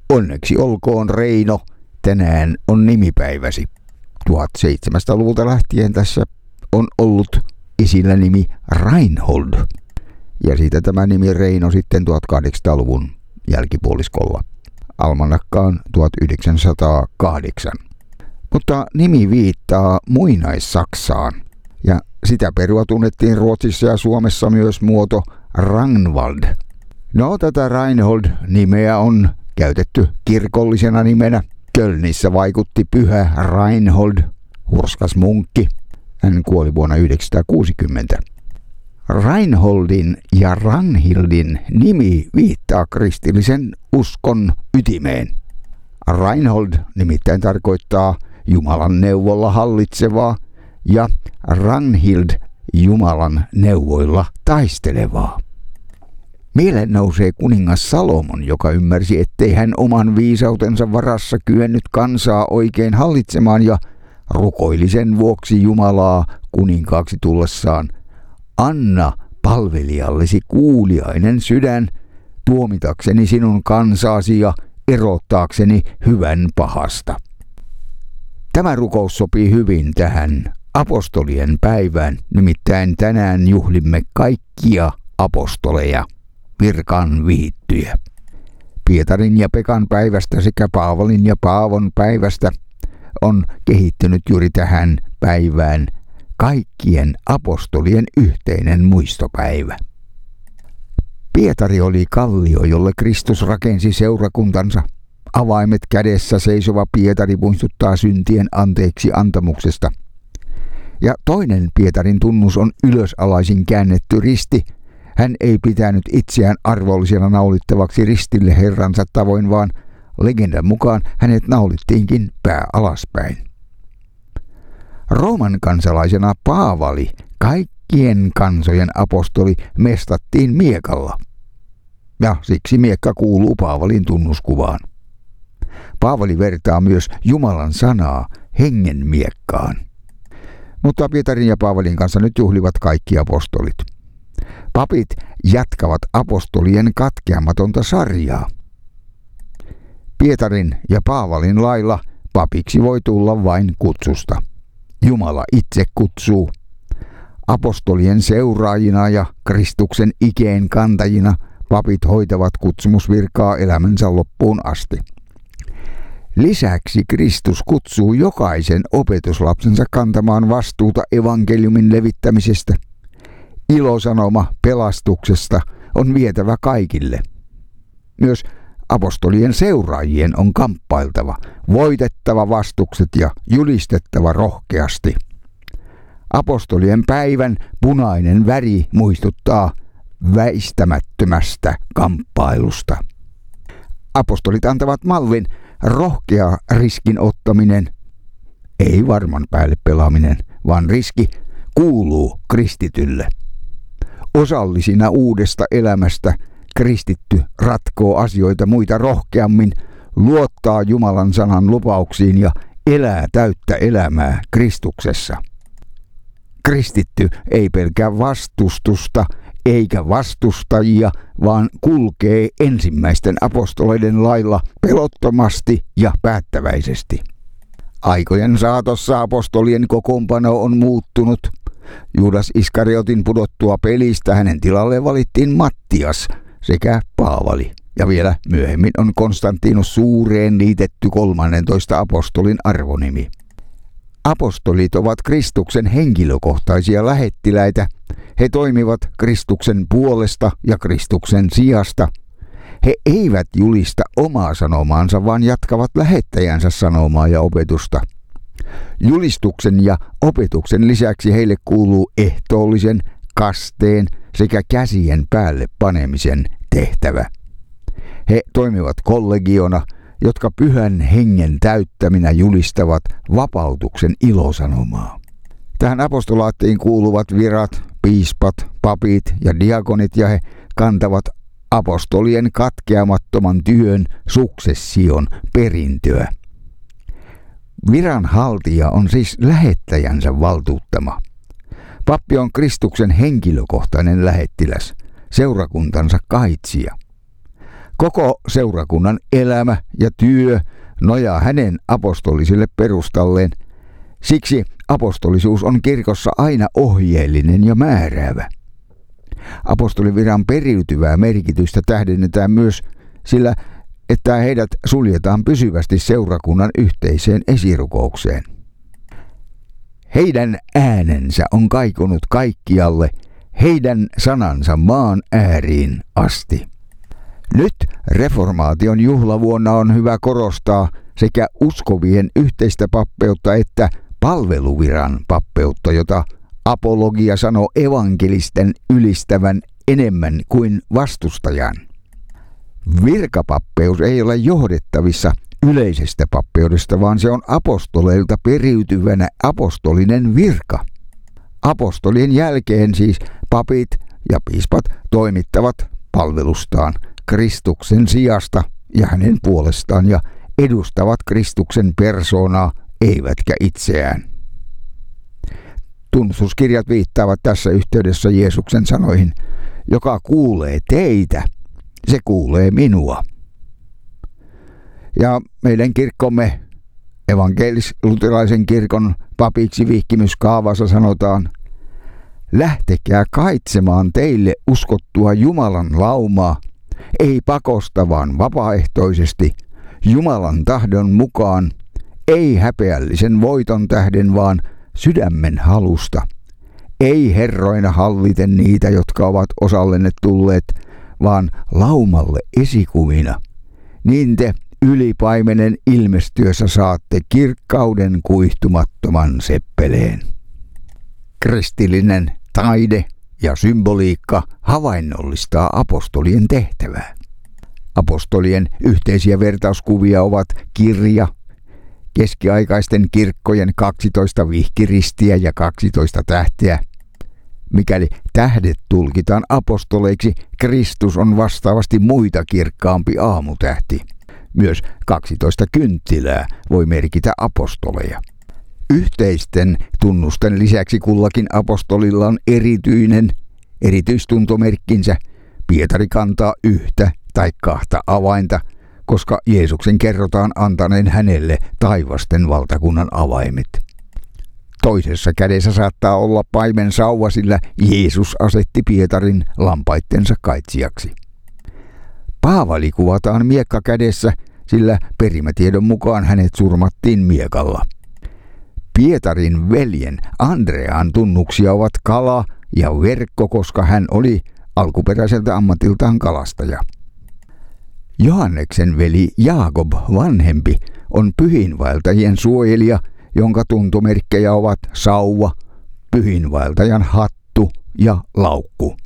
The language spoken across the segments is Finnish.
Onneksi olkoon Reino, tänään on nimipäiväsi. 1700-luvulta lähtien tässä on ollut esillä nimi Reinhold. Ja siitä tämä nimi Reino sitten 1800-luvun jälkipuoliskolla. Almanakkaan 1908. Mutta nimi viittaa muinaissaksaan. Ja sitä perua tunnettiin Ruotsissa ja Suomessa myös muoto Ragnvald. No, tätä Reinhold-nimeä on käytetty kirkollisena nimenä. Kölnissä vaikutti pyhä Reinhold, hurskas munkki. Hän kuoli vuonna 1960. Reinholdin ja Ragnhildin nimi viittaa kristillisen uskon ytimeen. Reinhold nimittäin tarkoittaa Jumalan neuvolla hallitsevaa ja Ragnhild Jumalan neuvoilla taistelevaa. Mieleen nousee kuningas Salomon, joka ymmärsi, ettei hän oman viisautensa varassa kyennyt kansaa oikein hallitsemaan ja rukoili sen vuoksi Jumalaa kuninkaaksi tullessaan: anna palvelijallesi kuuliainen sydän, tuomitakseni sinun kansaasi ja erottaakseni hyvän pahasta. Tämä rukous sopii hyvin tähän apostolien päivään, nimittäin tänään juhlimme kaikkia apostoleja, virkaan vihittyjä. Pietarin ja Pekan päivästä sekä Paavalin ja Paavon päivästä on kehittynyt juuri tähän päivään kaikkien apostolien yhteinen muistopäivä. Pietari oli kallio, jolle Kristus rakensi seurakuntansa. Avaimet kädessä seisova Pietari muistuttaa syntien anteeksi antamuksesta. Ja toinen Pietarin tunnus on ylösalaisin käännetty risti. Hän ei pitänyt itseään arvollisena naulittavaksi ristille Herransa tavoin, vaan legendan mukaan hänet naulittiinkin pää alaspäin. Rooman kansalaisena Paavali, kaikkien kansojen apostoli, mestattiin miekalla. Ja siksi miekka kuuluu Paavalin tunnuskuvaan. Paavali vertaa myös Jumalan sanaa hengen miekkaan. Mutta Pietarin ja Paavalin kanssa nyt juhlivat kaikki apostolit. Papit jatkavat apostolien katkeamatonta sarjaa. Pietarin ja Paavalin lailla papiksi voi tulla vain kutsusta. Jumala itse kutsuu. Apostolien seuraajina ja Kristuksen ikeen kantajina papit hoitavat kutsumusvirkaa elämänsä loppuun asti. Lisäksi Kristus kutsuu jokaisen opetuslapsensa kantamaan vastuuta evankeliumin levittämisestä. Ilosanoma pelastuksesta on vietävä kaikille. Myös apostolien seuraajien on kamppailtava, voitettava vastukset ja julistettava rohkeasti. Apostolien päivän punainen väri muistuttaa väistämättömästä kamppailusta. Apostolit antavat mallin: rohkea riskin ottaminen, ei varman päälle pelaaminen, vaan riski kuuluu kristitylle. Osallisina uudesta elämästä kristitty ratkoo asioita muita rohkeammin, luottaa Jumalan sanan lupauksiin ja elää täyttä elämää Kristuksessa. Kristitty ei pelkää vastustusta eikä vastustajia, vaan kulkee ensimmäisten apostoleiden lailla pelottomasti ja päättäväisesti. Aikojen saatossa apostolien kokoonpano on muuttunut. Juudas Iskariotin pudottua pelistä hänen tilalle valittiin Mattias sekä Paavali. Ja vielä myöhemmin on Konstantinus Suureen liitetty 13 apostolin arvonimi. Apostolit ovat Kristuksen henkilökohtaisia lähettiläitä. He toimivat Kristuksen puolesta ja Kristuksen sijasta. He eivät julista omaa sanomaansa, vaan jatkavat lähettäjänsä sanomaa ja opetusta. Julistuksen ja opetuksen lisäksi heille kuuluu ehtoollisen, kasteen sekä käsien päälle panemisen tehtävä. He toimivat kollegiona, jotka pyhän hengen täyttäminä julistavat vapautuksen ilosanomaa. Tähän apostolaattiin kuuluvat virat, piispat, papit ja diakonit, ja he kantavat apostolien katkeamattoman työn suksession perintöä. Viranhaltija on siis lähettäjänsä valtuuttama. Pappi on Kristuksen henkilökohtainen lähettiläs, seurakuntansa kaitsija. Koko seurakunnan elämä ja työ nojaa hänen apostoliselle perustalleen. Siksi apostolisuus on kirkossa aina ohjeellinen ja määräävä. Apostoliviran periytyvää merkitystä tähdennetään myös sillä, että heidät suljetaan pysyvästi seurakunnan yhteiseen esirukoukseen. Heidän äänensä on kaikunut kaikkialle, heidän sanansa maan ääriin asti. Nyt reformaation juhlavuonna on hyvä korostaa sekä uskovien yhteistä pappeutta että palveluviran pappeutta, jota apologia sanoo evankelisten ylistävän enemmän kuin vastustajan. Virkapappeus ei ole johdettavissa yleisestä pappeudesta, vaan se on apostoleilta periytyvänä apostolinen virka. Apostolien jälkeen siis papit ja piispat toimittavat palvelustaan Kristuksen sijasta ja hänen puolestaan ja edustavat Kristuksen persoonaa, eivätkä itseään. Tunnustuskirjat viittaavat tässä yhteydessä Jeesuksen sanoihin: joka kuulee teitä, se kuulee minua. Ja meidän kirkkomme, evankelis-luterilaisen kirkon papiksi vihkimyskaavassa sanotaan: lähtekää kaitsemaan teille uskottua Jumalan laumaa, ei pakosta vaan vapaaehtoisesti, Jumalan tahdon mukaan, ei häpeällisen voiton tähden, vaan sydämen halusta. Ei herroina halliten niitä, jotka ovat osallenne tulleet, vaan laumalle esikuvina. Niin te ylipaimenen ilmestyessä saatte kirkkauden kuihtumattoman seppeleen. Kristillinen taide ja symboliikka havainnollistaa apostolien tehtävää. Apostolien yhteisiä vertauskuvia ovat kirja, keskiaikaisten kirkkojen 12 vihkiristiä ja 12 tähteä. Mikäli tähdet tulkitaan apostoleiksi, Kristus on vastaavasti muita kirkkaampi aamutähti. Myös 12 kynttilää voi merkitä apostoleja. Yhteisten tunnusten lisäksi kullakin apostolilla on erityistuntomerkkinsä. Pietari kantaa yhtä tai kahta avainta, koska Jeesuksen kerrotaan antaneen hänelle taivasten valtakunnan avaimet. Toisessa kädessä saattaa olla paimen sauva, sillä Jeesus asetti Pietarin lampaittensa kaitsijaksi. Paavali kuvataan miekka kädessä, sillä perimätiedon mukaan hänet surmattiin miekalla. Pietarin veljen Andrean tunnuksia ovat kala ja verkko, koska hän oli alkuperäiseltä ammatiltaan kalastaja. Johanneksen veli Jaakob vanhempi on pyhinvaeltajien suojelija, jonka tuntomerkkejä ovat sauva, pyhinvaeltajan hattu ja laukku.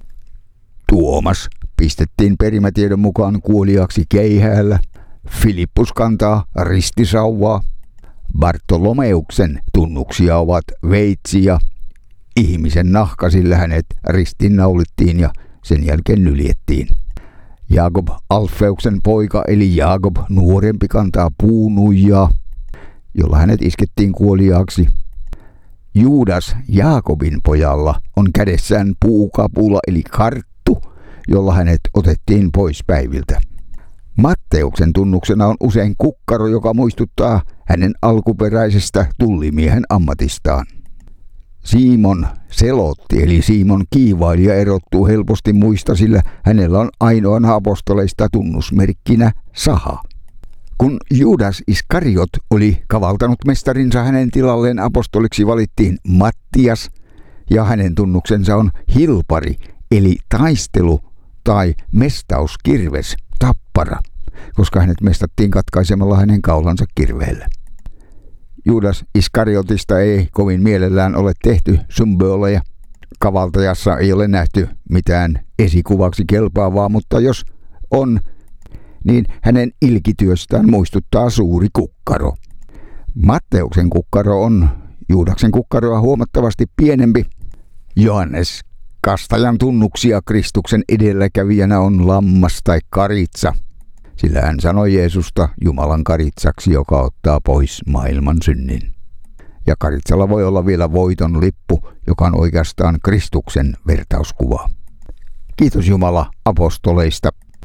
Tuomas pistettiin perimätiedon mukaan kuoliaaksi keihäällä. Filippus kantaa ristisauvaa. Bartolomeuksen tunnuksia ovat veitsi ja ihmisen nahka, sillä hänet ristiinnaulittiin ja sen jälkeen nyljettiin. Jaakob Alfeuksen poika eli Jaakob nuorempi kantaa puunuijaa, jolla hänet iskettiin kuoliaaksi. Juudas Jaakobin pojalla on kädessään puukapula eli karttu, jolla hänet otettiin pois päiviltä. Matteuksen tunnuksena on usein kukkaro, joka muistuttaa hänen alkuperäisestä tullimiehen ammatistaan. Simon Selotti eli Simon kiivailija erottuu helposti muista, sillä hänellä on ainoana apostoleista tunnusmerkkinä saha. Kun Juudas Iskariot oli kavaltanut mestarinsa, hänen tilalleen apostoliksi valittiin Mattias, ja hänen tunnuksensa on hilpari eli taistelu tai mestauskirves, tappara, koska hänet mestattiin katkaisemalla hänen kaulansa kirveellä. Juudas Iskariotista ei kovin mielellään ole tehty symboleja. Kavaltajassa ei ole nähty mitään esikuvaksi kelpaavaa, mutta jos on, niin hänen ilkityöstään muistuttaa suuri kukkaro. Matteuksen kukkaro on Juudaksen kukkaroa huomattavasti pienempi. Johannes Kastajan tunnuksia Kristuksen edelläkävijänä on lammas tai karitsa, sillä hän sanoi Jeesusta Jumalan karitsaksi, joka ottaa pois maailman synnin. Ja karitsalla voi olla vielä voiton lippu, joka on oikeastaan Kristuksen vertauskuva. Kiitos Jumala apostoleista.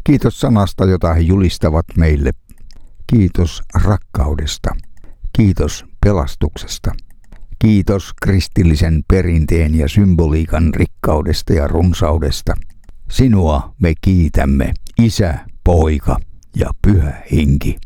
Kiitos sanasta, jota he julistavat meille. Kiitos rakkaudesta. Kiitos pelastuksesta. Kiitos kristillisen perinteen ja symboliikan rikkaudesta ja runsaudesta. Sinua me kiitämme, Isä, Poika ja Pyhä Henki.